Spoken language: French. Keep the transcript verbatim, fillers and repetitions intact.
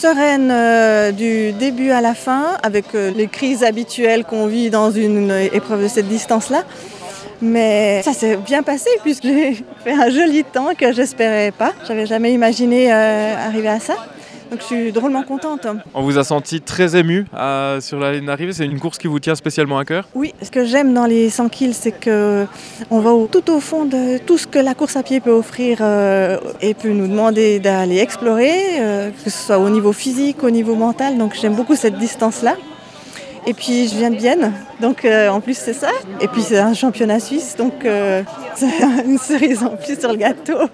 sereine euh, du début à la fin, avec euh, les crises habituelles qu'on vit dans une épreuve de cette distance-là. Mais ça s'est bien passé puisque j'ai fait un joli temps que j'espérais pas. J'avais jamais imaginé euh, arriver à ça. Donc je suis drôlement contente. On vous a senti très ému euh, sur la ligne d'arrivée. C'est une course qui vous tient spécialement à cœur? Oui, ce que j'aime dans les cent kills, c'est qu'on va au, tout au fond de tout ce que la course à pied peut offrir euh, et peut nous demander d'aller explorer, euh, que ce soit au niveau physique, au niveau mental. Donc j'aime beaucoup cette distance-là. Et puis je viens de Vienne, donc euh, en plus c'est ça. Et puis c'est un championnat suisse, donc euh, c'est une cerise en plus sur le gâteau.